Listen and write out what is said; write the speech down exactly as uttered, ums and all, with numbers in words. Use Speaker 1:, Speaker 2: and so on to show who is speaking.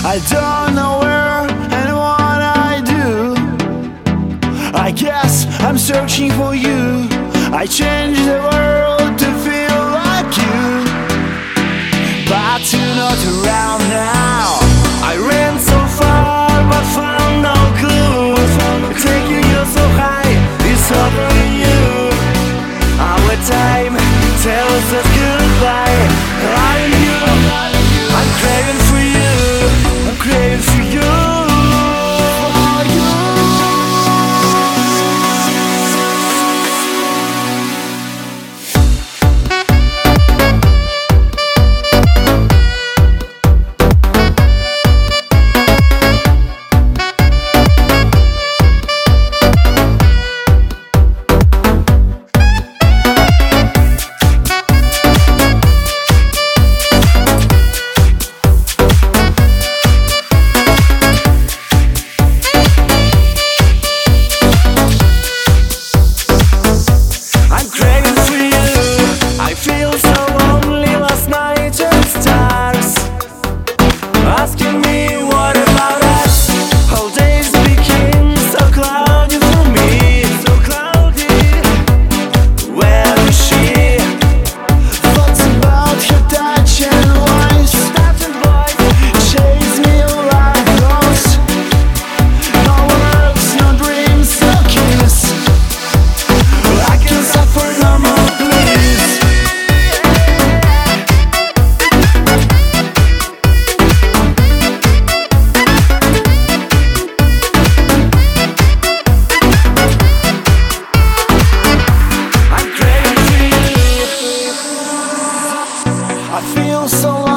Speaker 1: I don't know where and what I do. I guess I'm searching for you. I change the world to feel like you, but you're not around now. I ran so far but found no clue. Taking you so high, it's over you. Our time tells us goodbye. I'm you, I'm craving for you, I'm craving for you. Asking me what about us. Whole days became so cloudy for me, so cloudy. Where is she? Thoughts about her touch and voice, chase me like ghosts. No words, no dreams, no kiss. I can suffer no more, please. I feel so